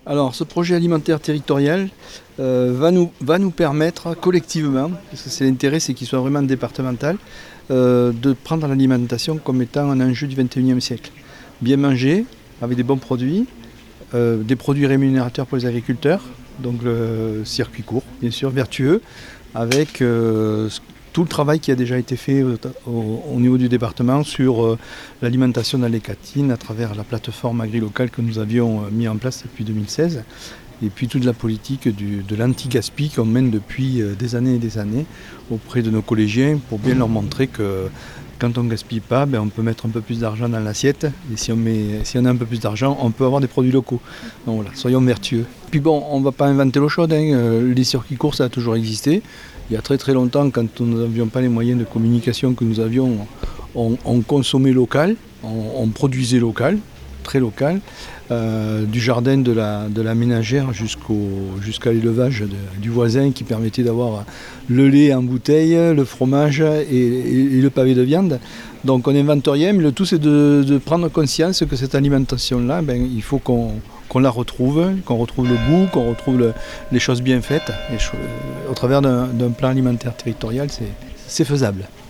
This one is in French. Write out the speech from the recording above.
Alors, ce projet alimentaire territorial va nous permettre collectivement, parce que c'est l'intérêt, c'est qu'il soit vraiment départemental, de prendre l'alimentation comme étant un enjeu du 21e siècle. Bien manger, avec des bons produits, des produits rémunérateurs pour les agriculteurs, donc le circuit court, bien sûr, vertueux, avec tout le travail qui a déjà été fait au niveau du département sur l'alimentation dans les cantines à travers la plateforme agri-locale que nous avions mis en place depuis 2016 et puis toute la politique de l'anti-gaspi qu'on mène depuis des années et des années auprès de nos collégiens pour bien leur montrer que quand on ne gaspille pas, on peut mettre un peu plus d'argent dans l'assiette et si on a un peu plus d'argent, on peut avoir des produits locaux. Donc voilà, soyons vertueux. Puis bon, on ne va pas inventer l'eau chaude, les circuits courts ça a toujours existé. Il y a très très longtemps, quand nous n'avions pas les moyens de communication que nous avions, on consommait local, on produisait local, très local, du jardin de la ménagère jusqu'à l'élevage du voisin qui permettait d'avoir le lait en bouteille, le fromage et le pavé de viande. Donc on n'invente rien, mais le tout c'est de prendre conscience que cette alimentation-là, il faut qu'on la retrouve, qu'on retrouve le goût, qu'on retrouve les choses bien faites. Au travers d'un plan alimentaire territorial, c'est faisable.